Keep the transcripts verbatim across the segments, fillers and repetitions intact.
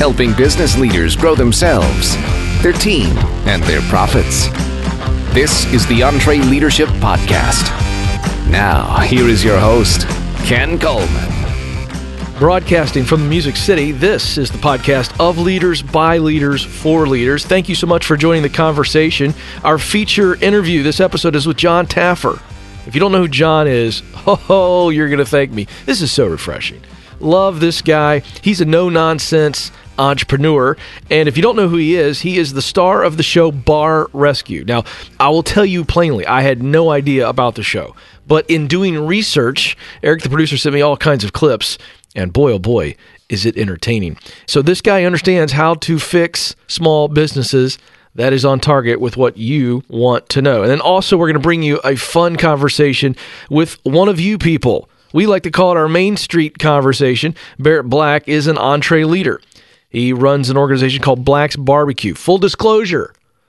helping business leaders grow themselves, their team, and their profits. This is the EntreLeadership Podcast. Now, here is your host, Ken Coleman. Broadcasting from the Music City, this is the podcast of leaders, by leaders, for leaders. Thank you so much for joining the conversation. Our feature interview this episode is with Jon Taffer. If you don't know who Jon is, ho ho, you're going to thank me. This is so refreshing. Love this guy. He's a no-nonsense entrepreneur. And if you don't know who he is, he is the star of the show Bar Rescue. Now, I will tell you plainly, I had no idea about the show. But in doing research, Eric, the producer, sent me all kinds of clips. And boy, oh boy, is it entertaining. So this guy understands how to fix small businesses. That is on target with what you want to know. And then also we're going to bring you a fun conversation with one of you people. We like to call it our Main Street conversation. Barrett Black is an EntreLeader. He runs an organization called Black's Barbecue. Full disclosure,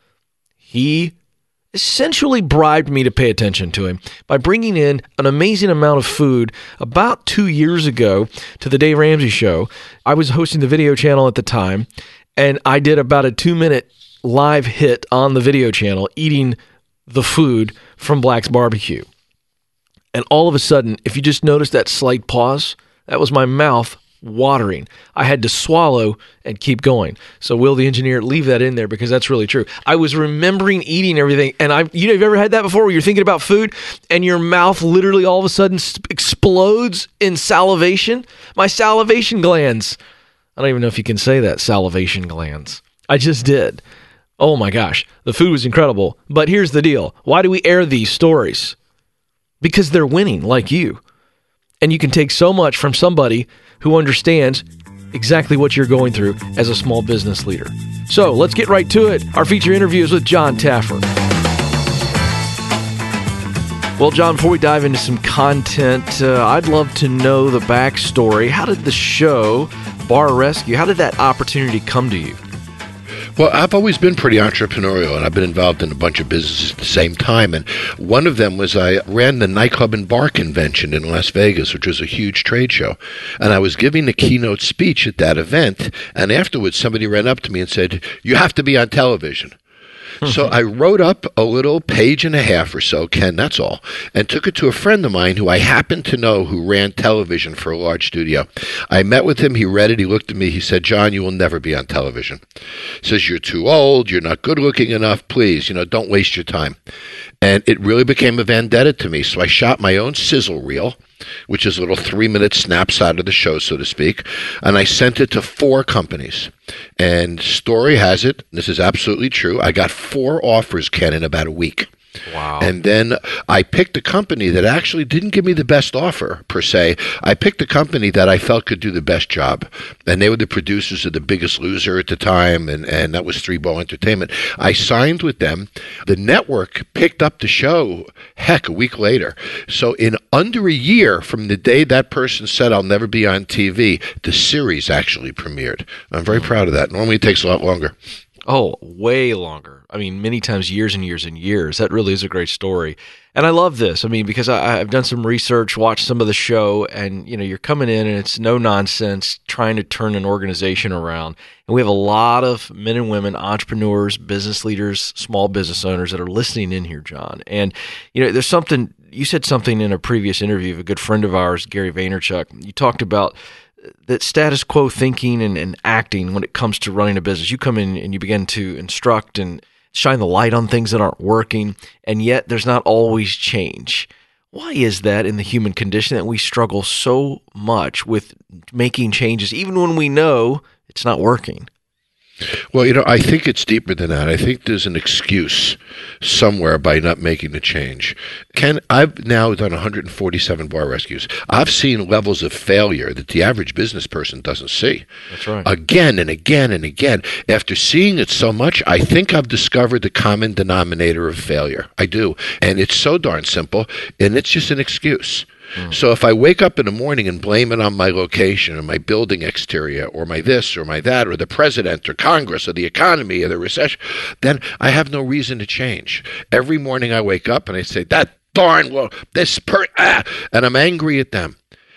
he essentially bribed me to pay attention to him by bringing in an amazing amount of food about two years ago to the Dave Ramsey Show. I was hosting the video channel at the time, and I did about a two-minute live hit on the video channel eating the food from Black's Barbecue. And all of a sudden, if you just noticed that slight pause, that was my mouth watering. I had to swallow and keep going. So Will, the engineer, leave that in there because that's really true. I was remembering eating everything, and I, you know, you've ever had that before where you're thinking about food and your mouth literally all of a sudden explodes in salivation? My salivation glands. I don't even know if you can say that, salivation glands. I just did. Oh my gosh, the food was incredible. But here's the deal. Why do we air these stories? Because they're winning, like you. And you can take so much from somebody who understands exactly what you're going through as a small business leader. So let's get right to it. Our feature interview is with Jon Taffer. Well, Jon, before we dive into some content, uh, I'd love to know the backstory. How did the show, Bar Rescue, how did that opportunity come to you? Well, I've always been pretty entrepreneurial, and I've been involved in a bunch of businesses at the same time. And one of them was I ran the Nightclub and Bar Convention in Las Vegas, which was a huge trade show. And I was giving the keynote speech at that event, and afterwards somebody ran up to me and said, "You have to be on television." So I wrote up a little page and a half or so, Ken, that's all, and took it to a friend of mine who I happened to know who ran television for a large studio. I met with him. He read it. He looked at me. He said, "Jon, you will never be on television." He says, "You're too old. You're not good looking enough. Please, you know, don't waste your time." And it really became a vendetta to me. So I shot my own sizzle reel, which is a little three-minute snapshot of the show, so to speak, and I sent it to four companies. And story has it, this is absolutely true, I got four offers, Ken, in about a week. Wow. And then I picked a company that actually didn't give me the best offer, per se. I picked a company that I felt could do the best job. And they were the producers of The Biggest Loser at the time, and, and that was Three Ball Entertainment. I signed with them. The network picked up the show, heck, a week later. So in under a year from the day that person said, "I'll never be on T V," the series actually premiered. I'm very proud of that. Normally it takes a lot longer. Oh, way longer. I mean, many times years and years and years. That really is a great story. And I love this. I mean, because I, I've done some research, watched some of the show, and, you know, you're coming in and it's no nonsense trying to turn an organization around. And we have a lot of men and women, entrepreneurs, business leaders, small business owners that are listening in here, Jon. And, you know, there's something, you said something in a previous interview of a good friend of ours, Gary Vaynerchuk. You talked about that status quo thinking and, and acting when it comes to running a business. You come in and you begin to instruct and shine the light on things that aren't working, and yet there's not always change. Why is that in the human condition that we struggle so much with making changes, even when we know it's not working? Well, you know, I think it's deeper than that. I think there's an excuse somewhere by not making the change. Ken, I've now done one hundred forty-seven bar rescues. I've seen levels of failure that the average business person doesn't see. That's right. Again and again and again. After seeing it so much, I think I've discovered the common denominator of failure. I do. And it's so darn simple, and it's just an excuse. So if I wake up in the morning and blame it on my location or my building exterior or my this or my that or the president or Congress or the economy or the recession, then I have no reason to change. Every morning I wake up and I say, that darn, well, this per, ah, and I'm angry at them.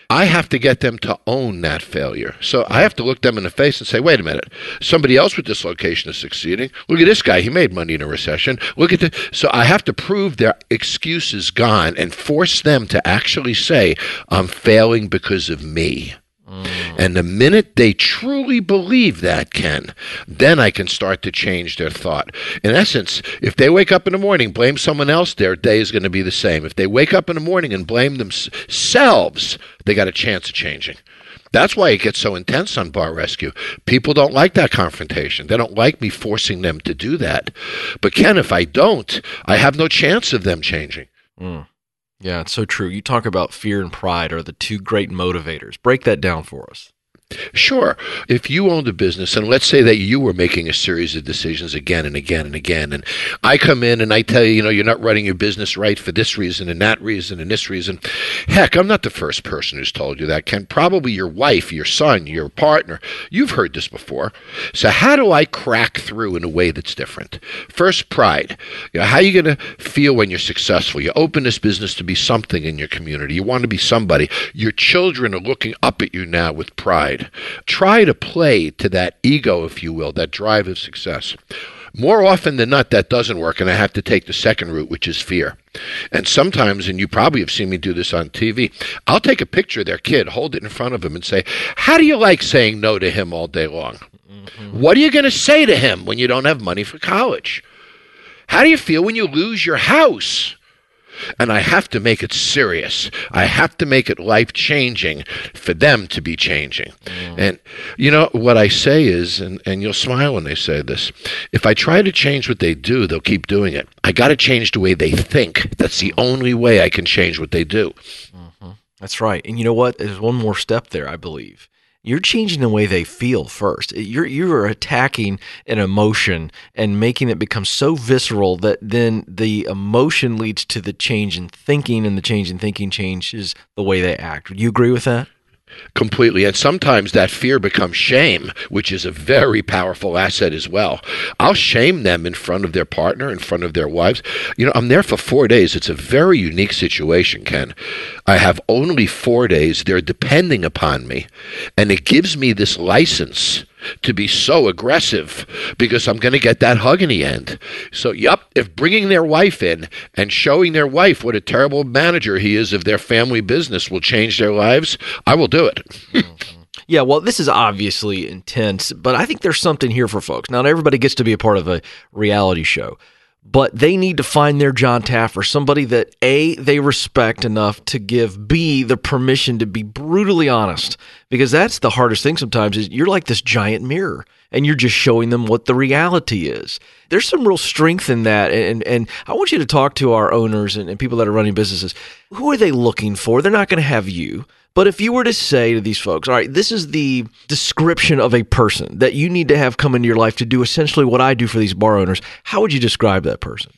I have to get them to own that failure. So I have to look them in the face and say, wait a minute, somebody else with this location is succeeding. Look at this guy. He made money in a recession. Look at the. So I have to prove their excuse is gone and force them to actually say, I'm failing because of me. And the minute they truly believe that, Ken, then I can start to change their thought. In essence, if they wake up in the morning, blame someone else, their day is going to be the same. If they wake up in the morning and blame themselves, they got a chance of changing. That's why it gets so intense on Bar Rescue. People don't like that confrontation. They don't like me forcing them to do that. But Ken, if I don't, I have no chance of them changing. Mm. Yeah, it's so true. You talk about fear and pride are the two great motivators. Break that down for us. Sure. If you owned a business, and let's say that you were making a series of decisions again and again and again, and I come in and I tell you, you know, you're not running your business right for this reason and that reason and this reason. Heck, I'm not the first person who's told you that, Ken. Probably your wife, your son, your partner. You've heard this before. So how do I crack through in a way that's different? First, pride. You know, how are you going to feel when you're successful? You open this business to be something in your community. You want to be somebody. Your children are looking up at you now with pride. Try to play to that ego, if you will, that drive of success. More often than not, that doesn't work, and I have to take the second route, which is fear. And sometimes, and you probably have seen me do this on T V, I'll take a picture of their kid, hold it in front of them, and say, how do you like saying no to him all day long? Mm-hmm. What are you going to say to him when you don't have money for college? How do you feel when you lose your house? And I have to make it serious. I have to make it life-changing for them to be changing. Mm. And, you know, what I say is, and, and you'll smile when they say this, if I try to change what they do, they'll keep doing it. I got to change the way they think. That's the only way I can change what they do. Mm-hmm. That's right. And you know what? There's one more step there, I believe. You're changing the way they feel first. You're you're attacking an emotion and making it become so visceral that then the emotion leads to the change in thinking, and the change in thinking changes the way they act. Would you agree with that? Completely. And sometimes that fear becomes shame, which is a very powerful asset as well. I'll shame them in front of their partner, in front of their wives. You know, I'm there for four days. It's a very unique situation, Ken. I have only four days. They're depending upon me. And it gives me this license to be so aggressive because I'm going to get that hug in the end. So, yep, if bringing their wife in and showing their wife what a terrible manager he is of their family business will change their lives, I will do it. Mm-hmm. Yeah, well, this is obviously intense, but I think there's something here for folks. Not everybody gets to be a part of a reality show, but they need to find their John Taffer, somebody that A, they respect enough to give B, the permission to be brutally honest, because that's the hardest thing sometimes is you're like this giant mirror and you're just showing them what the reality is. There's some real strength in that, and and I want you to talk to our owners and, and people that are running businesses. Who are they looking for? They're not going to have you. But if you were to say to these folks, all right, this is the description of a person that you need to have come into your life to do essentially what I do for these bar owners, how would you describe that person?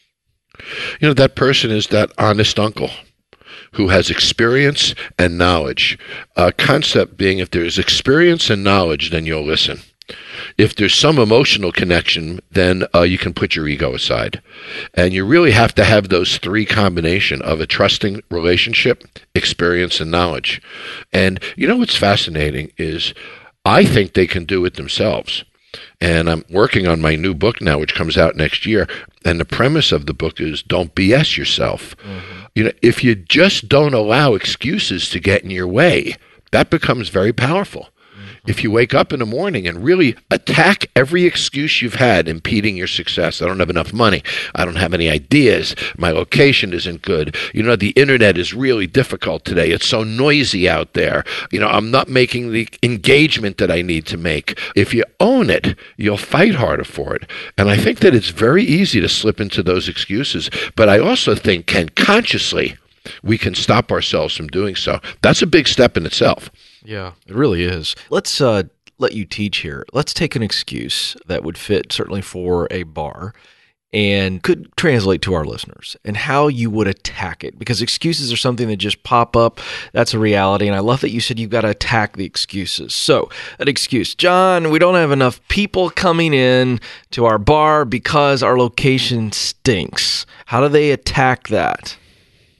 You know, that person is that honest uncle who has experience and knowledge. A concept being if there's experience and knowledge, then you'll listen. If there's some emotional connection, then uh, you can put your ego aside. And you really have to have those three combination of a trusting relationship, experience, and knowledge. And you know what's fascinating is I think they can do it themselves. And I'm working on my new book now, which comes out next year. And the premise of the book is don't B S yourself. Mm-hmm. You know, if you just don't allow excuses to get in your way, that becomes very powerful. If you wake up in the morning and really attack every excuse you've had impeding your success, I don't have enough money, I don't have any ideas, my location isn't good, you know, the internet is really difficult today, it's so noisy out there, you know, I'm not making the engagement that I need to make. If you own it, you'll fight harder for it. And I think that it's very easy to slip into those excuses, but I also think can consciously we can stop ourselves from doing so. That's a big step in itself. Yeah, it really is. Let's uh, let you teach here. Let's take an excuse that would fit certainly for a bar and could translate to our listeners and how you would attack it, because excuses are something that just pop up. That's a reality. And I love that you said you've got to attack the excuses. So an excuse, John, we don't have enough people coming in to our bar because our location stinks. How do they attack that?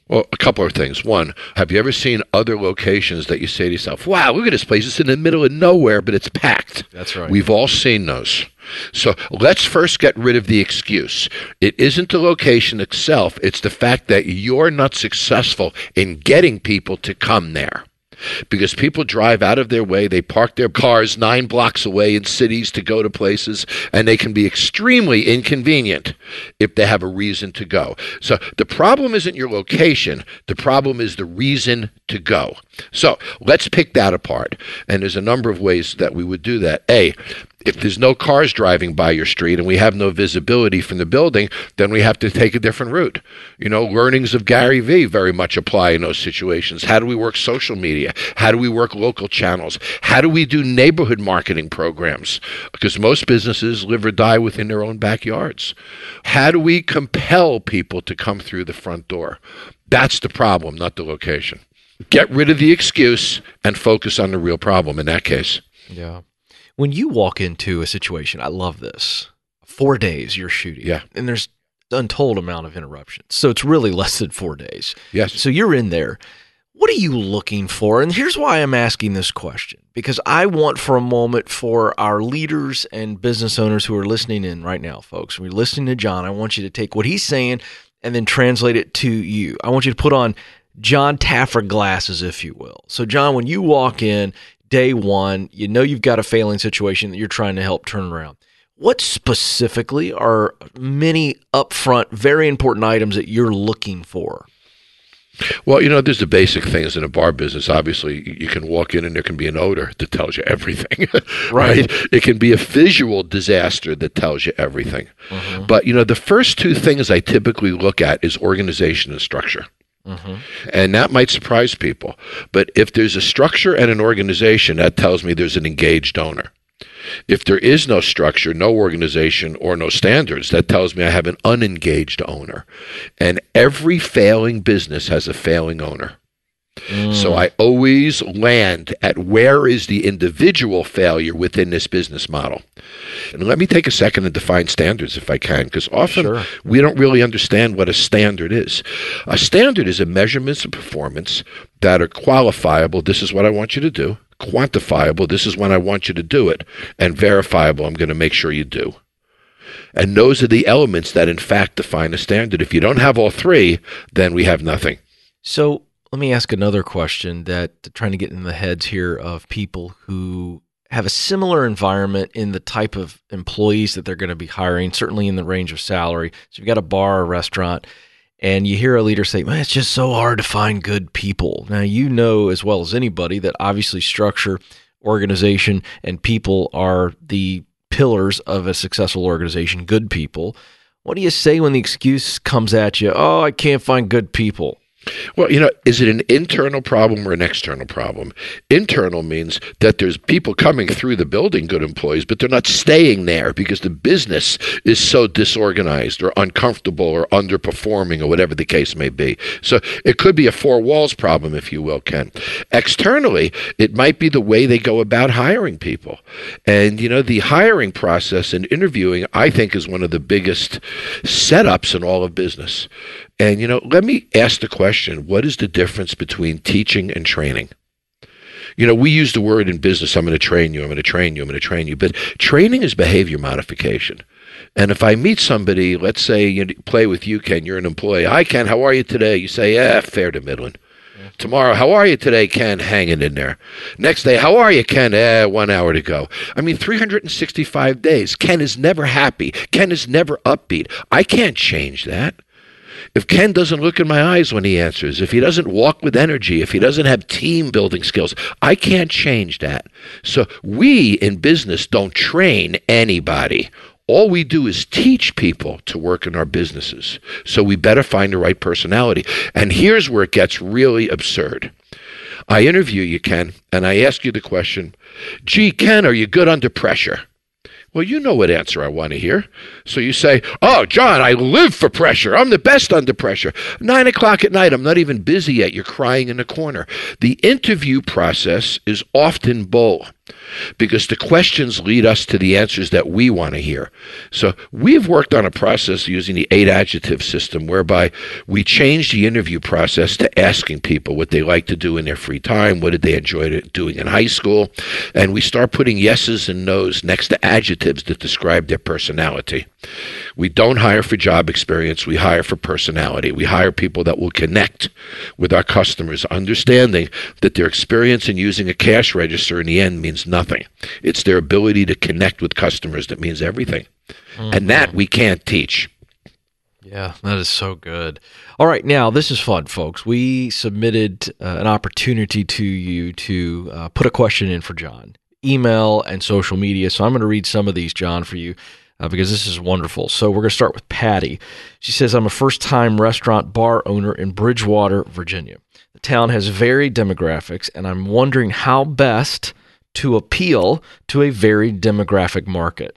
Well, a couple of things. One, have you ever seen other locations that you say to yourself, wow, look at this place. It's in the middle of nowhere, but it's packed. That's right. We've all seen those. So let's first get rid of the excuse. It isn't the location itself. It's the fact that you're not successful in getting people to come there. Because people drive out of their way, they park their cars nine blocks away in cities to go to places, and they can be extremely inconvenient if they have a reason to go. So the problem isn't your location, the problem is the reason to go. So let's pick that apart. And there's a number of ways that we would do that. A, if there's no cars driving by your street and we have no visibility from the building, then we have to take a different route. You know, learnings of Gary Vee very much apply in those situations. How do we work social media? How do we work local channels? How do we do neighborhood marketing programs? Because most businesses live or die within their own backyards. How do we compel people to come through the front door? That's the problem, not the location. Get rid of the excuse and focus on the real problem in that case. Yeah. When you walk into a situation, I love this. Four days you're shooting. Yeah. And there's untold amount of interruptions. So it's really less than four days. Yes. So you're in there. What are you looking for? And here's why I'm asking this question. Because I want for a moment for our leaders and business owners who are listening in right now, folks. When you're listening to John, I want you to take what he's saying and then translate it to you. I want you to put on John Taffer glasses, if you will. So, John, when you walk in, day one, you know you've got a failing situation that you're trying to help turn around. What specifically are many upfront, very important items that you're looking for? Well, you know, there's the basic things in a bar business. Obviously, you can walk in and there can be an odor that tells you everything, right? It can be a visual disaster that tells you everything. Mm-hmm. But, you know, the first two things I typically look at is organization and structure. Mm-hmm. And that might surprise people. But if there's a structure and an organization, that tells me there's an engaged owner. If there is no structure, no organization, or no standards, that tells me I have an unengaged owner. And every failing business has a failing owner. Mm. So I always land at where is the individual failure within this business model. And let me take a second and define standards if I can, because often sure. we don't really understand what a standard is. A standard is a measurement of performance that are qualifiable. This is what I want you to do. Quantifiable. This is when I want you to do it. And verifiable. I'm going to make sure you do. And those are the elements that in fact define a standard. If you don't have all three, then we have nothing. So let me ask another question that trying to get in the heads here of people who have a similar environment in the type of employees that they're going to be hiring, certainly in the range of salary. So you've got a bar or restaurant, and you hear a leader say, man, it's just so hard to find good people. Now, you know as well as anybody that obviously structure, organization, and people are the pillars of a successful organization, good people. What do you say when the excuse comes at you, oh, I can't find good people? Well, you know, is it an internal problem or an external problem? Internal means that there's people coming through the building, good employees, but they're not staying there because the business is so disorganized or uncomfortable or underperforming or whatever the case may be. So it could be a four walls problem, if you will, Ken. Externally, it might be the way they go about hiring people. And, you know, the hiring process and interviewing, I think, is one of the biggest setups in all of business. And, you know, let me ask the question, what is the difference between teaching and training? You know, we use the word in business, I'm going to train you, I'm going to train you, I'm going to train you. But training is behavior modification. And if I meet somebody, let's say you play with you, Ken, you're an employee. Hi, Ken, how are you today? You say, yeah, fair to middling. Yeah. Tomorrow, how are you today, Ken? Hanging in there. Next day, how are you, Ken? Eh, one hour to go. I mean, three hundred sixty-five days. Ken is never happy. Ken is never upbeat. I can't change that. If Ken doesn't look in my eyes when he answers, if he doesn't walk with energy, if he doesn't have team building skills, I can't change that. So we in business don't train anybody. All we do is teach people to work in our businesses. So we better find the right personality. And here's where it gets really absurd. I interview you, Ken, and I ask you the question, gee, Ken, are you good under pressure? Well, you know what answer I want to hear. So you say, oh, John, I live for pressure. I'm the best under pressure. Nine o'clock at night, I'm not even busy yet. You're crying in the corner. The interview process is often bull. because the questions lead us to the answers that we want to hear. So we've worked on a process using the eight adjective system whereby we change the interview process to asking people what they like to do in their free time, what did they enjoy doing in high school, and we start putting yeses and nos next to adjectives that describe their personality. We don't hire for job experience, we hire for personality. We hire people that will connect with our customers, understanding that their experience in using a cash register in the end means nothing. It's their ability to connect with customers that means everything. Mm-hmm. And that we can't teach. Yeah, that is so good. All right, now this is fun, folks. We submitted uh, an opportunity to you to uh, put a question in for John, email and social media. So I'm going to read some of these, John, for you. Uh, because this is wonderful. So we're going to start with Patty. She says, I'm a first-time restaurant bar owner in Bridgewater, Virginia. The town has varied demographics, and I'm wondering how best to appeal to a varied demographic market.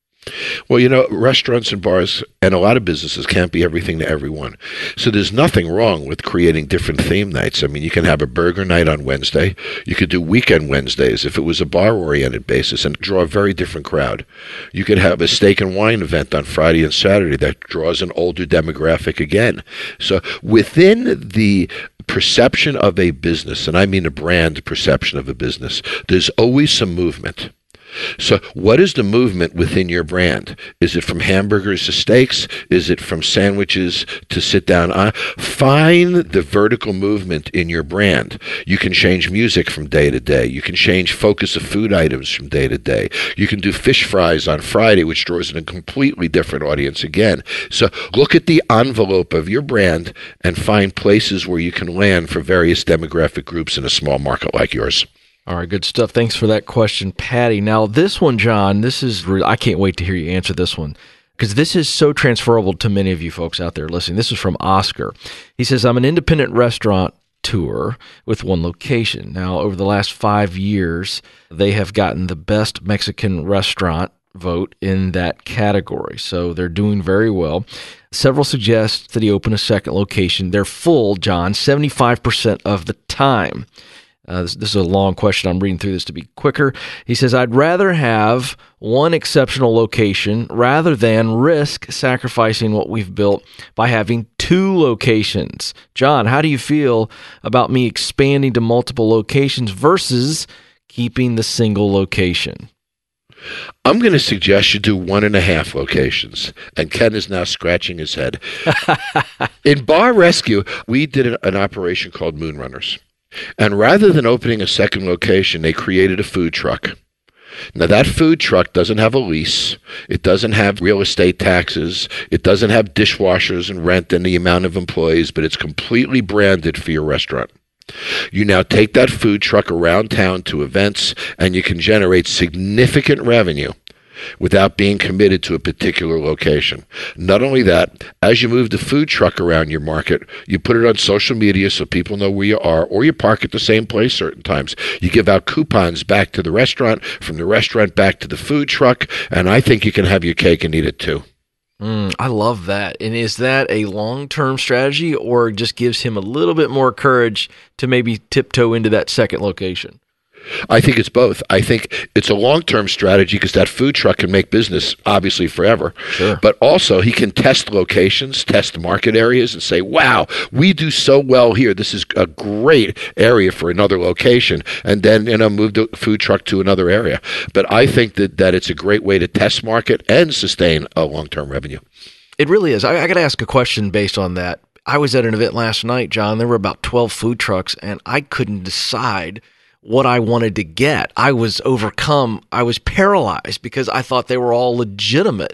Well, you know, restaurants and bars and a lot of businesses can't be everything to everyone. So there's nothing wrong with creating different theme nights. I mean, you can have a burger night on Wednesday. You could do weekend Wednesdays if it was a bar-oriented basis and draw a very different crowd. You could have a steak and wine event on Friday and Saturday that draws an older demographic again. So within the perception of a business, and I mean a brand perception of a business, there's always some movement. So what is the movement within your brand? Is it from hamburgers to steaks? Is it from sandwiches to sit down? Uh, find the vertical movement in your brand. You can change music from day to day. You can change focus of food items from day to day. You can do fish fries on Friday, which draws in a completely different audience again. So look at the envelope of your brand and find places where you can land for various demographic groups in a small market like yours. All right, good stuff. Thanks for that question, Patty. Now, this one, John, this is re- I can't wait to hear you answer this one because this is so transferable to many of you folks out there listening. This is from Oscar. He says, I'm an independent restaurateur with one location. Now, over the last five years, they have gotten the best Mexican restaurant vote in that category. So they're doing very well. Several suggest that he open a second location. They're full, John, seventy-five percent of the time. Uh, this, this is a long question. I'm reading through this to be quicker. He says, I'd rather have one exceptional location rather than risk sacrificing what we've built by having two locations. John, how do you feel about me expanding to multiple locations versus keeping the single location? I'm going to suggest you do one and a half locations. And Ken is now scratching his head. In Bar Rescue, we did an, an operation called Moonrunners. And rather than opening a second location, they created a food truck. Now, that food truck doesn't have a lease. It doesn't have real estate taxes. It doesn't have dishwashers and rent and the amount of employees, but it's completely branded for your restaurant. You now take that food truck around town to events, and you can generate significant revenue without being committed to a particular location. Not only that, as you move the food truck around your market, you put it on social media so people know where you are, or you park at the same place certain times. You give out coupons back to the restaurant, from the restaurant back to the food truck, and I think you can have your cake and eat it too. Mm, I love that. And is that a long-term strategy or just gives him a little bit more courage to maybe tiptoe into that second location? I think it's both. I think it's a long-term strategy because that food truck can make business, obviously, forever. Sure. But also, he can test locations, test market areas, and say, wow, we do so well here. This is a great area for another location. And then, you know, move the food truck to another area. But I think that, that it's a great way to test market and sustain a long-term revenue. It really is. I, I got to ask a question based on that. I was at an event last night, John. There were about twelve food trucks, and I couldn't decide what I wanted to get. I was overcome. I was paralyzed because I thought they were all legitimate.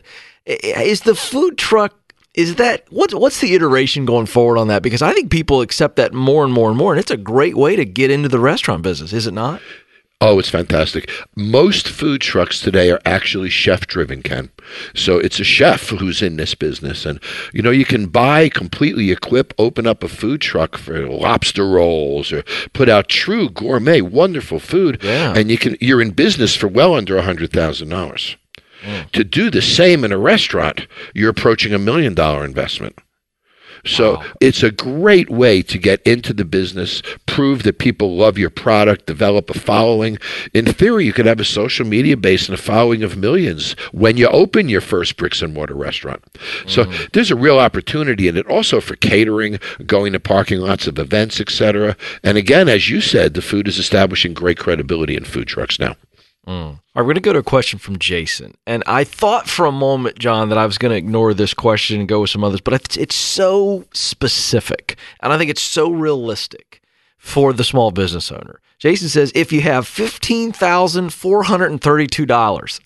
Is the food truck, is that, what, what's the iteration going forward on that? Because I think people accept that more and more and more, and it's a great way to get into the restaurant business, is it not? Oh, it's fantastic. Most food trucks today are actually chef-driven, Ken. So it's a chef who's in this business. And, you know, you can buy, completely equip, open up a food truck for lobster rolls or put out true gourmet, wonderful food. Yeah. And you can, you're in business for well under one hundred thousand dollars. Mm. To do the same in a restaurant, you're approaching a million dollar investment. So wow. It's a great way to get into the business, prove that people love your product, develop a following. In theory, you could have a social media base and a following of millions when you open your first bricks and mortar restaurant. Mm. So there's a real opportunity in it, also for catering, going to parking lots of events, et cetera. And again, as you said, the food is establishing great credibility in food trucks now. Mm. All right, we're going to go to a question from Jason. And I thought for a moment, John, that I was going to ignore this question and go with some others, but it's, it's so specific, and I think it's so realistic for the small business owner. Jason says, if you have fifteen thousand four hundred thirty-two dollars,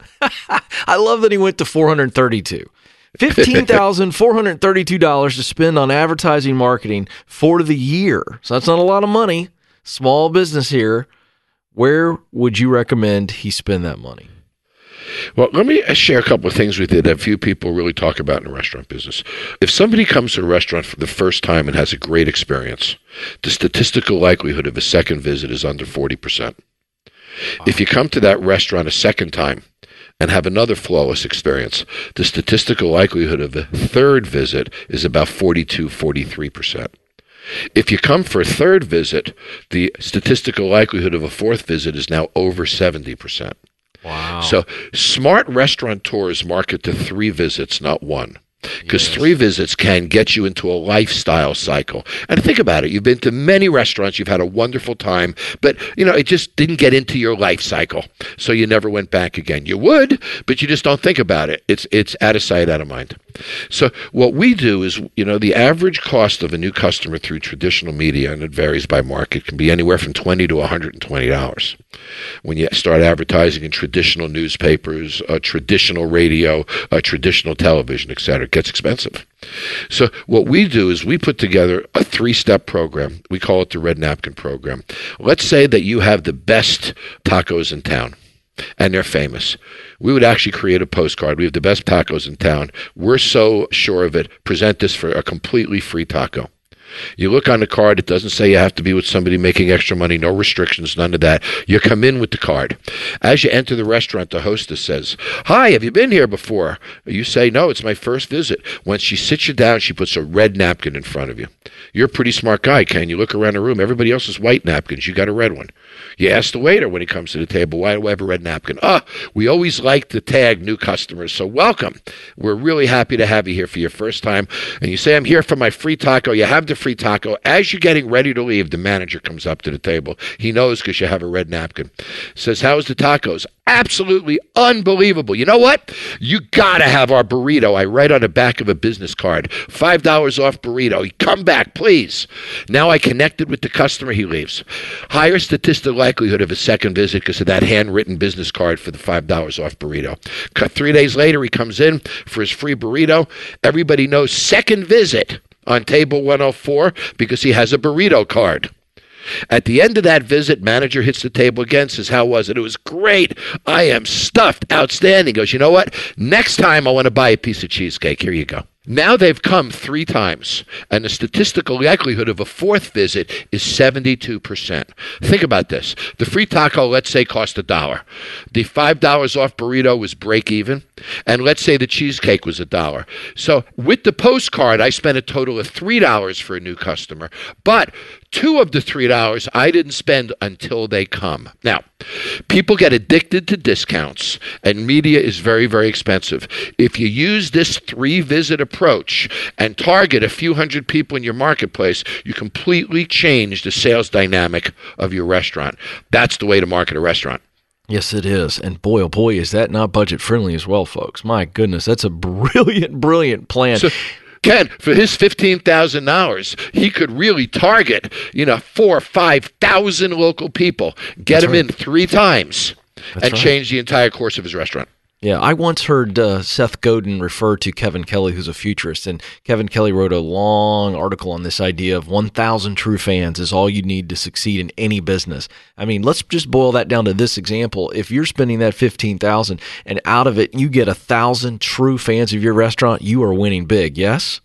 I love that he went to four hundred thirty-two dollars. fifteen thousand four hundred thirty-two dollars to spend on advertising marketing for the year. So that's not a lot of money. Small business here. Where would you recommend he spend that money? Well, let me share a couple of things with you that few people really talk about in the restaurant business. If somebody comes to a restaurant for the first time and has a great experience, the statistical likelihood of a second visit is under forty percent. Wow. If you come to that restaurant a second time and have another flawless experience, the statistical likelihood of a third visit is about forty-two, forty-three percent. If you come for a third visit, the statistical likelihood of a fourth visit is now over seventy percent. Wow. So smart restaurateurs market to three visits, not one. Because yes. three visits can get you into a lifestyle cycle. And think about it. You've been to many restaurants. You've had a wonderful time. But, you know, it just didn't get into your life cycle. So you never went back again. You would, but you just don't think about it. It's it's out of sight, out of mind. So what we do is, you know, the average cost of a new customer through traditional media, and it varies by market, can be anywhere from twenty dollars to one hundred twenty dollars. When you start advertising in traditional newspapers, uh, traditional radio, uh, traditional television, et cetera, it gets expensive. So what we do is we put together a three-step program. We call it the Red Napkin Program. Let's say that you have the best tacos in town, and they're famous. We would actually create a postcard. We have the best tacos in town. We're so sure of it. Present this for a completely free taco. You look on the card, it doesn't say you have to be with somebody making extra money, no restrictions, none of that. You come in with the card. As you enter the restaurant, the hostess says, "Hi, have you been here before?" You say, "No, it's my first visit." When she sits you down, she puts a red napkin in front of you. You're a pretty smart guy, Ken. You look around the room, everybody else is white napkins. You got a red one. You ask the waiter when he comes to the table, "Why do I have a red napkin?" "Ah, we always like to tag new customers, so welcome. We're really happy to have you here for your first time." And you say, "I'm here for my free taco." You have the free taco. As you're getting ready to leave, the manager comes up to the table. He knows because you have a red napkin. Says, "How's the tacos?" "Absolutely unbelievable. You know what? You gotta have our burrito." I write on the back of a business card, five dollars off burrito. Come back, please. Now I connected with the customer. He leaves. Higher statistical likelihood of a second visit because of that handwritten business card for the five dollars off burrito. Three days later, he comes in for his free burrito. Everybody knows second visit on table one oh four because he has a burrito card. At the end of that visit, manager hits the table again, says, "How was it?" "It was great. I am stuffed. Outstanding." Goes, "You know what? Next time I want to buy a piece of cheesecake. Here you go." Now they've come three times, and the statistical likelihood of a fourth visit is seventy-two percent. Think about this. The free taco, let's say, cost a dollar. The five dollars off burrito was break even, and let's say the cheesecake was a dollar. So with the postcard, I spent a total of three dollars for a new customer, but two of the three dollars I didn't spend until they come. Now, people get addicted to discounts, and media is very, very expensive. If you use this three-visit approach and target a few hundred people in your marketplace, you completely change the sales dynamic of your restaurant. That's the way to market a restaurant. Yes, it is. And boy, oh boy, is that not budget-friendly as well, folks. My goodness, that's a brilliant, brilliant plan. So, Ken, for his fifteen thousand dollars, he could really target, you know, four or five thousand local people, get them right in three times, That's and right. change the entire course of his restaurant. Yeah, I once heard uh, Seth Godin refer to Kevin Kelly, who's a futurist, and Kevin Kelly wrote a long article on this idea of one thousand true fans is all you need to succeed in any business. I mean, let's just boil that down to this example. If you're spending that fifteen thousand dollars and out of it you get one thousand true fans of your restaurant, you are winning big, yes?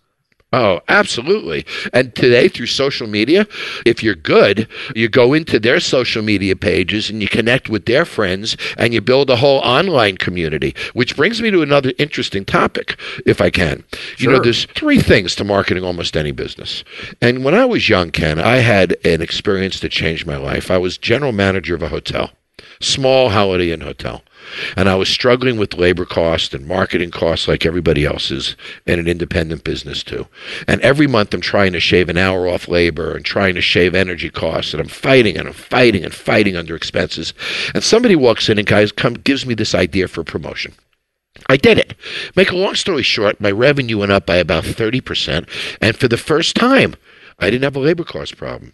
Oh, absolutely. And today, through social media, if you're good, you go into their social media pages and you connect with their friends and you build a whole online community, which brings me to another interesting topic, if I can. Sure. You know, there's three things to marketing almost any business. And when I was young, Ken, I had an experience that changed my life. I was general manager of a hotel, small Holiday Inn hotel. And I was struggling with labor costs and marketing costs like everybody else is in an independent business too. And every month I'm trying to shave an hour off labor and trying to shave energy costs. And I'm fighting and I'm fighting and fighting under expenses. And somebody walks in and guys come gives me this idea for a promotion. I did it. Make a long story short, my revenue went up by about thirty percent. And for the first time, I didn't have a labor cost problem.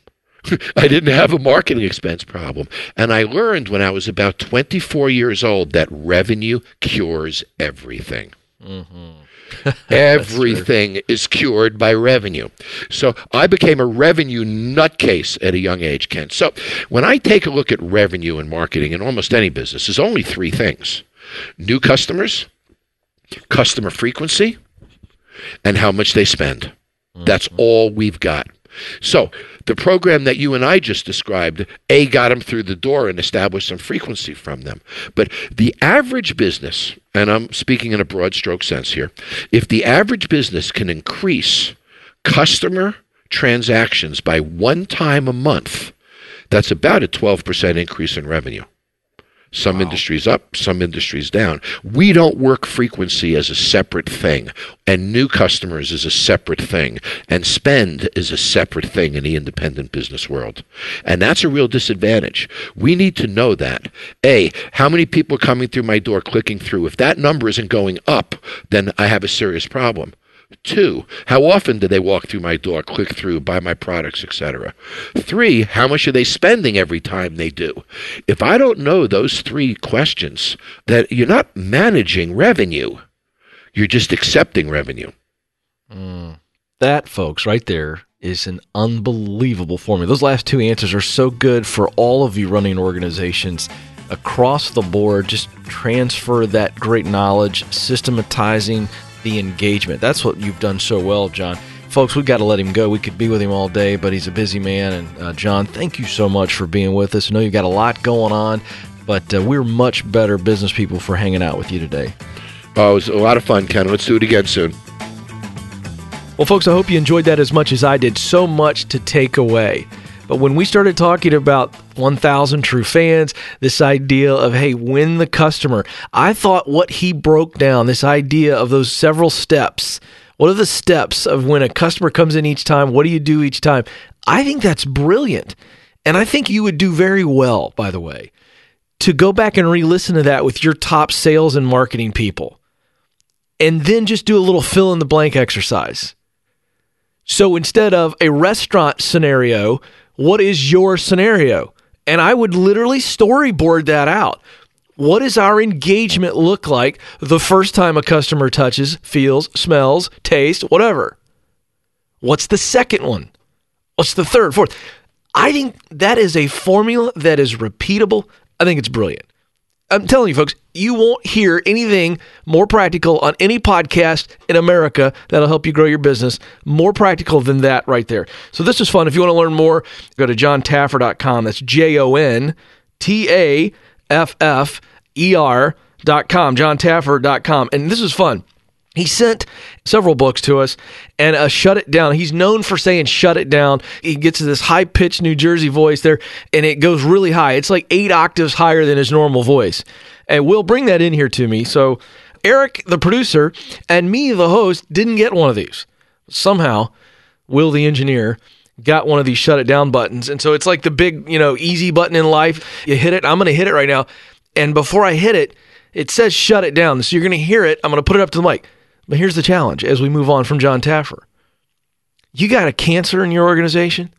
I didn't have a marketing expense problem. And I learned when I was about twenty-four years old that revenue cures everything. Mm-hmm. Everything is cured by revenue. So I became a revenue nutcase at a young age, Ken. So when I take a look at revenue and marketing in almost any business, there's only three things: new customers, customer frequency, and how much they spend. Mm-hmm. That's all we've got. So the program that you and I just described, A, got them through the door and established some frequency from them. But the average business, and I'm speaking in a broad stroke sense here, if the average business can increase customer transactions by one time a month, that's about a twelve percent increase in revenue. Some wow. industries up, some industries down. We don't work frequency as a separate thing, and new customers is a separate thing, and spend is a separate thing in the independent business world. And that's a real disadvantage. We need to know that. A, how many people are coming through my door, clicking through? If that number isn't going up, then I have a serious problem. Two, how often do they walk through my door, click through, buy my products, et cetera? Three, how much are they spending every time they do? If I don't know those three questions, that you're not managing revenue, you're just accepting revenue. Mm. That, folks, right there is an unbelievable formula. Those last two answers are so good for all of you running organizations across the board. Just transfer that great knowledge, systematizing the engagement. That's what you've done so well, John. Folks, we've got to let him go. We could be with him all day, but he's a busy man. And uh, John, thank you so much for being with us. I know you've got a lot going on, but uh, we're much better business people for hanging out with you today. Oh, it was a lot of fun, Ken. Let's do it again soon. Well, folks, I hope you enjoyed that as much as I did. So much to take away. But when we started talking about one thousand True Fans, this idea of, hey, win the customer, I thought what he broke down, this idea of those several steps, what are the steps of when a customer comes in each time? What do you do each time? I think that's brilliant. And I think you would do very well, by the way, to go back and re-listen to that with your top sales and marketing people. And then just do a little fill-in-the-blank exercise. So instead of a restaurant scenario, what is your scenario? And I would literally storyboard that out. What does our engagement look like the first time a customer touches, feels, smells, tastes, whatever? What's the second one? What's the third, fourth? I think that is a formula that is repeatable. I think it's brilliant. I'm telling you, folks, you won't hear anything more practical on any podcast in America that'll help you grow your business, more practical than that right there. So this is fun. If you want to learn more, go to john taffer dot com. That's J O N T A F F E R dot com, john taffer dot com. And this is fun. He sent several books to us, and uh, Shut It Down. He's known for saying shut it down. He gets this high-pitched New Jersey voice there, and it goes really high. It's like eight octaves higher than his normal voice. And we'll bring that in here to me. So Eric, the producer, and me, the host, didn't get one of these. Somehow, Will, the engineer, got one of these shut it down buttons. And so it's like the big, you know, easy button in life. You hit it. I'm going to hit it right now. And before I hit it, it says shut it down. So you're going to hear it. I'm going to put it up to the mic. But here's the challenge as we move on from John Taffer. You got a cancer in your organization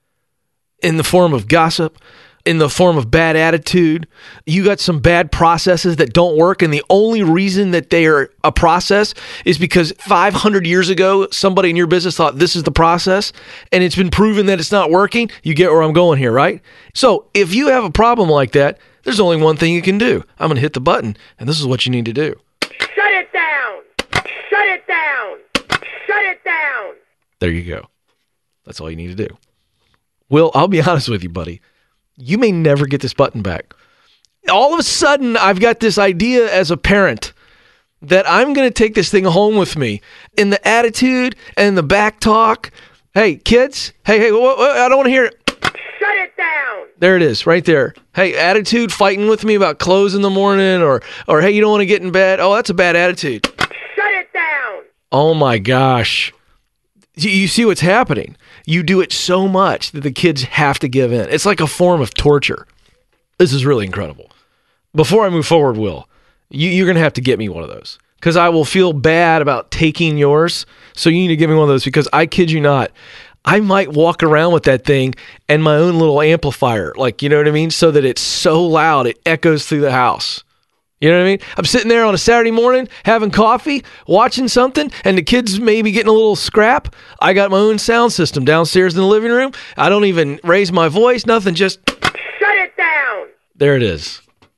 in the form of gossip, in the form of bad attitude. You got some bad processes that don't work, and the only reason that they are a process is because five hundred years ago, somebody in your business thought this is the process, and it's been proven that it's not working. You get where I'm going here, right? So if you have a problem like that, there's only one thing you can do. I'm going to hit the button, and this is what you need to do. Shut it down! Shut it down! Shut it down! There you go. That's all you need to do. Will, I'll be honest with you, buddy. You may never get this button back. All of a sudden, I've got this idea as a parent that I'm going to take this thing home with me. In the attitude and the back talk. Hey, kids. Hey, hey, wh- wh- I don't want to hear it. Shut it down. There it is, right there. Hey, attitude, fighting with me about clothes in the morning, or, or hey, you don't want to get in bed. Oh, that's a bad attitude. Shut it down. Oh, my gosh. You, you see what's happening. You do it so much that the kids have to give in. It's like a form of torture. This is really incredible. Before I move forward, Will, you, you're going to have to get me one of those because I will feel bad about taking yours. So you need to give me one of those because I kid you not, I might walk around with that thing and my own little amplifier, like, you know what I mean? So that it's so loud, it echoes through the house. You know what I mean? I'm sitting there on a Saturday morning having coffee, watching something, and the kids maybe getting a little scrap. I got my own sound system downstairs in the living room. I don't even raise my voice, nothing, just shut it down. There it is.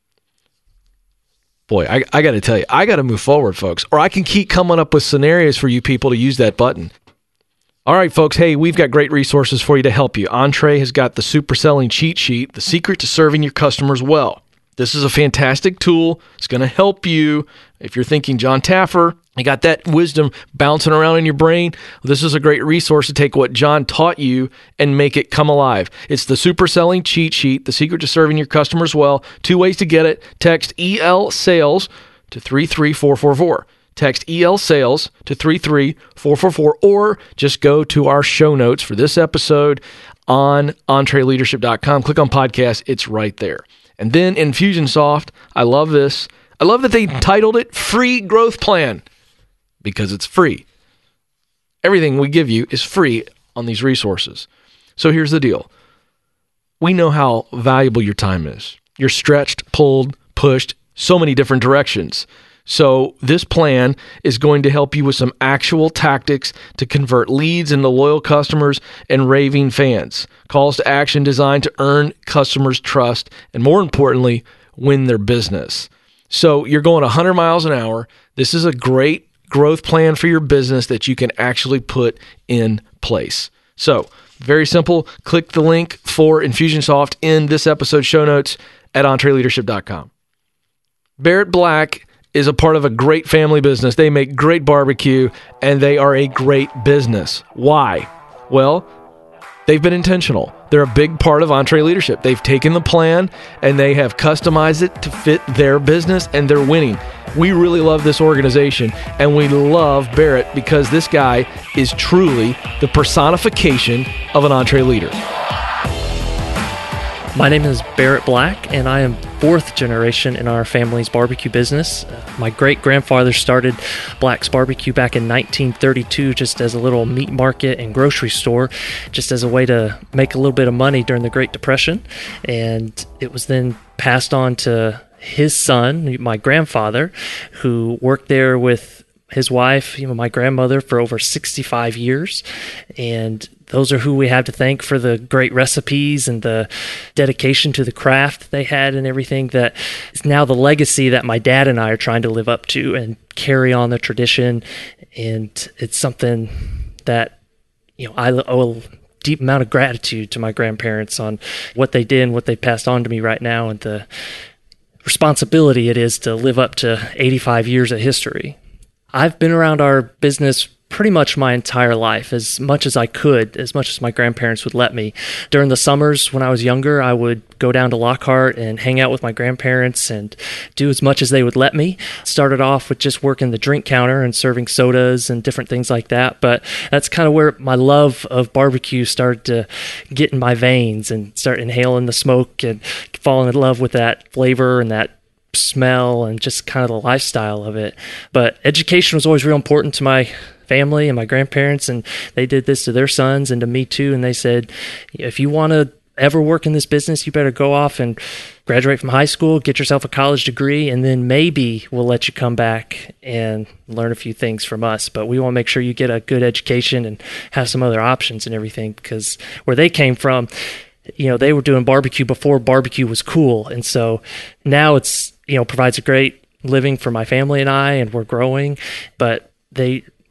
Boy, I, I got to tell you, I got to move forward, folks, or I can keep coming up with scenarios for you people to use that button. All right, folks, hey, we've got great resources for you to help you. Entree has got the super selling cheat sheet, the secret to serving your customers well. This is a fantastic tool. It's going to help you. If you're thinking John Taffer, you got that wisdom bouncing around in your brain. This is a great resource to take what John taught you and make it come alive. It's the super selling cheat sheet, the secret to serving your customers well. Two ways to get it. Text E L sales to three three four four four. Text E L sales to three three four four four, or just go to our show notes for this episode on entree leadership dot com. Click on podcast. It's right there. And then Infusionsoft, I love this. I love that they titled it Free Growth Plan because it's free. Everything we give you is free on these resources. So here's the deal. We know how valuable your time is. You're stretched, pulled, pushed, so many different directions. So this plan is going to help you with some actual tactics to convert leads into loyal customers and raving fans. Calls to action designed to earn customers' trust and, more importantly, win their business. So you're going one hundred miles an hour. This is a great growth plan for your business that you can actually put in place. So very simple. Click the link for Infusionsoft in this episode's show notes at entree leadership dot com. Barrett Black is a part of a great family business. They make great barbecue, and they are a great business. Why? Well, they've been intentional. They're a big part of Entree Leadership. They've taken the plan, and they have customized it to fit their business, and they're winning. We really love this organization, and we love Barrett because this guy is truly the personification of an Entree leader. My name is Barrett Black, and I am fourth generation in our family's barbecue business. My great-grandfather started Black's Barbecue back in nineteen thirty-two just as a little meat market and grocery store, just as a way to make a little bit of money during the Great Depression. And it was then passed on to his son, my grandfather, who worked there with his wife, you know, my grandmother, for over sixty-five years. And those are who we have to thank for the great recipes and the dedication to the craft they had and everything. That is now the legacy that my dad and I are trying to live up to and carry on the tradition. And it's something that, you know, I owe a deep amount of gratitude to my grandparents on what they did and what they passed on to me right now, and the responsibility it is to live up to eighty-five years of history. I've been around our business pretty much my entire life, as much as I could, as much as my grandparents would let me. During the summers when I was younger, I would go down to Lockhart and hang out with my grandparents and do as much as they would let me. Started off with just working the drink counter and serving sodas and different things like that, but that's kind of where my love of barbecue started to get in my veins and start inhaling the smoke and falling in love with that flavor and that smell and just kind of the lifestyle of it. But education was always real important to my family and my grandparents, and they did this to their sons and to me too. And they said, if you want to ever work in this business, you better go off and graduate from high school, get yourself a college degree, and then maybe we'll let you come back and learn a few things from us. But we want to make sure you get a good education and have some other options and everything, because where they came from, you know, they were doing barbecue before barbecue was cool. And so now it's, you know, provides a great living for my family and I, and we're growing, but they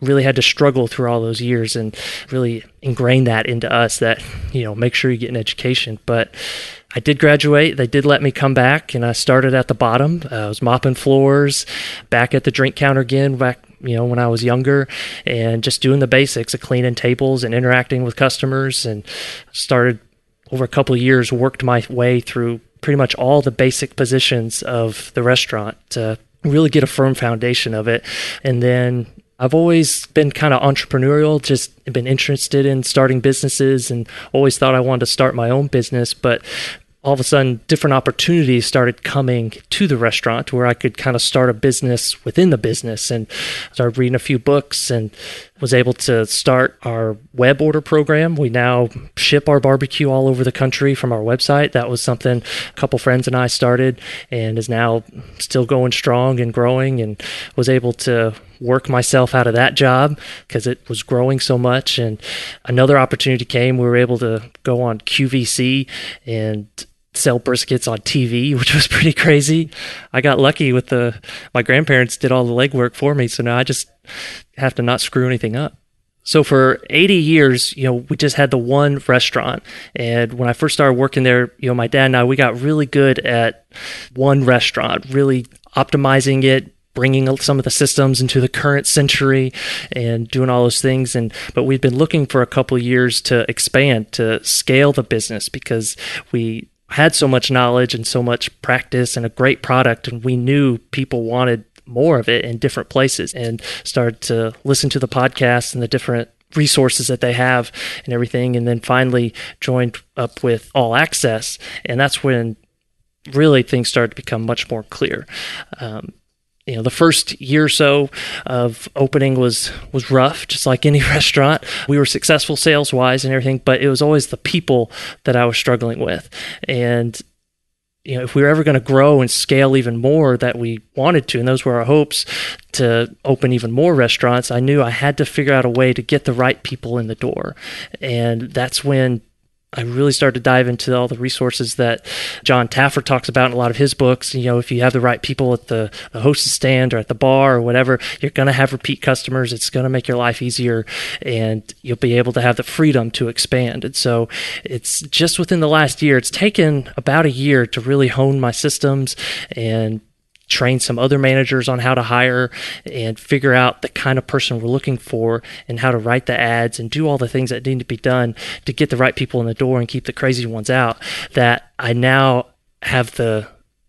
really had to struggle through all those years and really ingrain that into us that, you know, make sure you get an education. But I did graduate. They did let me come back, and I started at the bottom. Uh, I was mopping floors, back at the drink counter again, back, you know, when I was younger, and just doing the basics of cleaning tables and interacting with customers, and started over a couple of years, worked my way through pretty much all the basic positions of the restaurant to really get a firm foundation of it. And then I've always been kind of entrepreneurial, just been interested in starting businesses and always thought I wanted to start my own business. But all of a sudden, different opportunities started coming to the restaurant where I could kind of start a business within the business, and started reading a few books and was able to start our web order program. We now ship our barbecue all over the country from our website. That was something a couple friends and I started and is now still going strong and growing, and was able to work myself out of that job because it was growing so much. And another opportunity came. We were able to go on Q V C and sell briskets on T V, which was pretty crazy. I got lucky with the, my grandparents did all the legwork for me, so now I just have to not screw anything up. So for eighty years, you know, we just had the one restaurant. And when I first started working there, you know, my dad and I, we got really good at one restaurant, really optimizing it, bringing some of the systems into the current century and doing all those things. And but we've been looking for a couple of years to expand, to scale the business, because we had so much knowledge and so much practice and a great product, and we knew people wanted more of it in different places, and started to listen to the podcasts and the different resources that they have and everything. And then finally joined up with All Access. And that's when really things started to become much more clear. Um, You know, the first year or so of opening was was rough, just like any restaurant. We were successful sales-wise and everything, but it was always the people that I was struggling with. And, you know, if we were ever going to grow and scale even more that we wanted to, and those were our hopes to open even more restaurants, I knew I had to figure out a way to get the right people in the door. And that's when I really started to dive into all the resources that John Taffer talks about in a lot of his books. You know, if you have the right people at the, the hostess stand or at the bar or whatever, you're going to have repeat customers. It's going to make your life easier, and you'll be able to have the freedom to expand. And so it's just within the last year, it's taken about a year to really hone my systems and train some other managers on how to hire and figure out the kind of person we're looking for and how to write the ads and do all the things that need to be done to get the right people in the door and keep the crazy ones out, that I now have the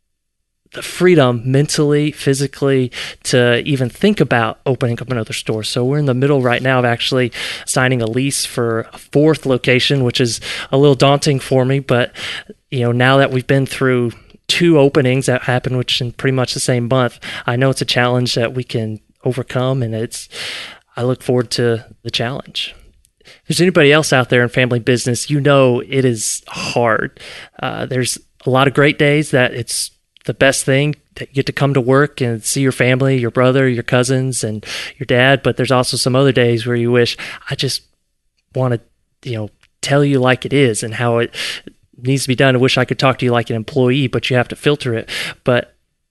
the freedom mentally, physically, to even think about opening up another store. So we're in the middle right now of actually signing a lease for a fourth location, which is a little daunting for me. But, you know, now that we've been through two openings that happened, which in pretty much the same month, I know it's a challenge that we can overcome, and it's, I look forward to the challenge. If there's anybody else out there in family business, you know it is hard. Uh, there's a lot of great days that it's the best thing that you get to come to work and see your family, your brother, your cousins, and your dad. But there's also some other days where you wish, I just want to, you know, tell you like it is and how it needs to be done. I wish I could talk to you like an employee, but you have to filter it. But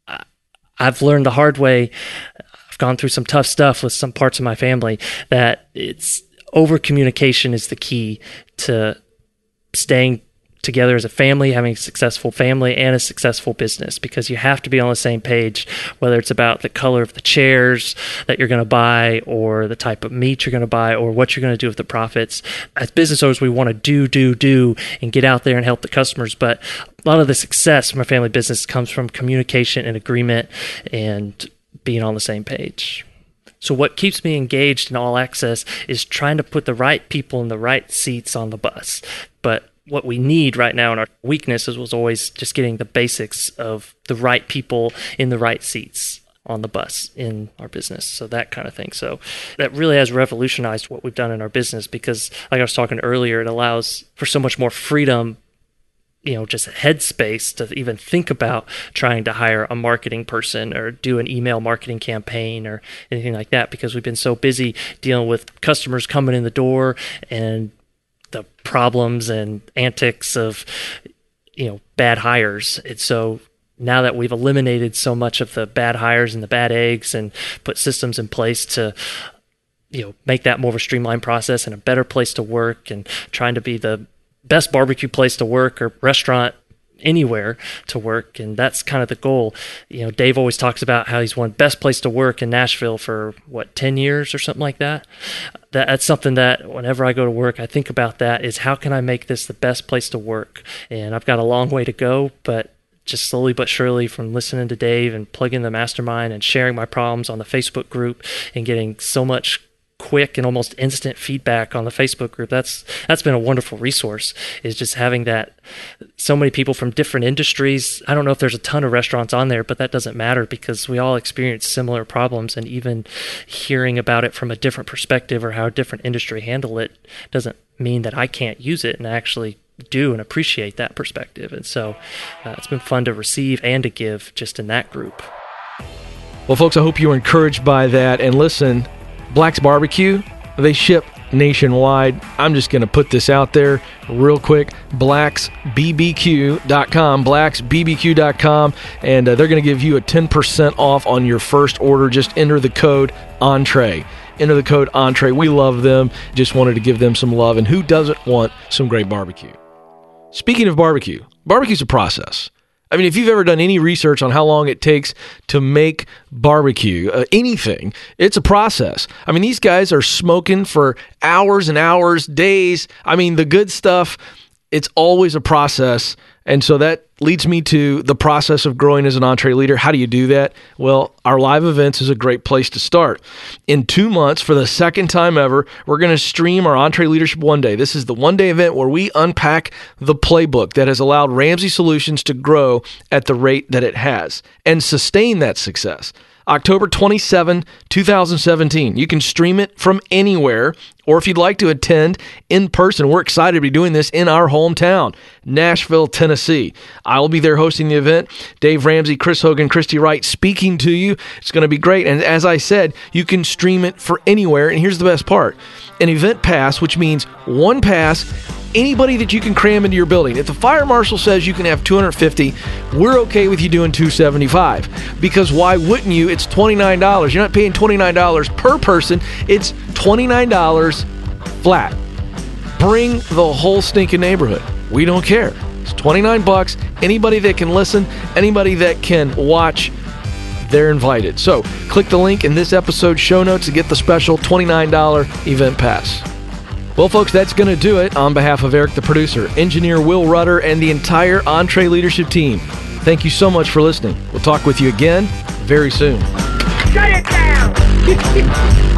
I've learned the hard way. I've gone through some tough stuff with some parts of my family, that it's over communication is the key to staying together as a family, having a successful family and a successful business, because you have to be on the same page, whether it's about the color of the chairs that you're going to buy or the type of meat you're going to buy or what you're going to do with the profits. As business owners, we want to do, do, do and get out there and help the customers. But a lot of the success from a family business comes from communication and agreement and being on the same page. So what keeps me engaged in All Access is trying to put the right people in the right seats on the bus. But what we need right now in our weaknesses was always just getting the basics of the right people in the right seats on the bus in our business. So that kind of thing. So that really has revolutionized what we've done in our business, because like I was talking earlier, it allows for so much more freedom, you know, just headspace to even think about trying to hire a marketing person or do an email marketing campaign or anything like that, because we've been so busy dealing with customers coming in the door and the problems and antics of, you know, bad hires. And so now that we've eliminated so much of the bad hires and the bad eggs and put systems in place to, you know, make that more of a streamlined process and a better place to work, and trying to be the best barbecue place to work or restaurant anywhere to work. And that's kind of the goal. You know, Dave always talks about how he's one best place to work in Nashville for what, ten years or something like that. That that's something that whenever I go to work, I think about that, is how can I make this the best place to work? And I've got a long way to go, but just slowly but surely, from listening to Dave and plugging the mastermind and sharing my problems on the Facebook group and getting so much quick and almost instant feedback on the Facebook group. That's that's been a wonderful resource, is just having that, so many people from different industries. I don't know if there's a ton of restaurants on there, but that doesn't matter because we all experience similar problems, and even hearing about it from a different perspective or how a different industry handle it doesn't mean that I can't use it and actually do and appreciate that perspective. And so uh, it's been fun to receive and to give just in that group. Well, folks, I hope you were encouraged by that. And listen, Black's Barbecue, they ship nationwide. I'm just going to put this out there real quick. blacks b b q dot com, blacks b b q dot com, and uh, they're going to give you a ten percent off on your first order. Just enter the code ENTREE. Enter the code ENTREE. We love them. Just wanted to give them some love. And who doesn't want some great barbecue? Speaking of barbecue, barbecue's a process. I mean, if you've ever done any research on how long it takes to make barbecue, uh, anything, it's a process. I mean, these guys are smoking for hours and hours, days. I mean, the good stuff, it's always a process. And so that leads me to the process of growing as an entree leader. How do you do that? Well, our live events is a great place to start. In two months, for the second time ever, we're going to stream our Entree Leadership One Day. This is the one-day event where we unpack the playbook that has allowed Ramsey Solutions to grow at the rate that it has and sustain that success. October twenty-seventh, twenty seventeen. You can stream it from anywhere, or if you'd like to attend in person, we're excited to be doing this in our hometown, Nashville, Tennessee. I will be there hosting the event. Dave Ramsey, Chris Hogan, Christy Wright speaking to you. It's going to be great. And as I said, you can stream it for anywhere. And here's the best part. An event pass, which means one pass, anybody that you can cram into your building. If the fire marshal says you can have two hundred fifty, we're okay with you doing two hundred seventy-five. Because why wouldn't you? It's twenty-nine dollars. You're not paying twenty-nine dollars per person. It's twenty-nine dollars flat. Bring the whole stinking neighborhood. We don't care. It's twenty-nine bucks. Anybody that can listen, anybody that can watch, they're invited. So click the link in this episode's show notes to get the special twenty-nine dollars event pass. Well, folks, that's going to do it. On behalf of Eric, the producer, engineer Will Rudder, and the entire Entree Leadership team, thank you so much for listening. We'll talk with you again very soon. Shut it down!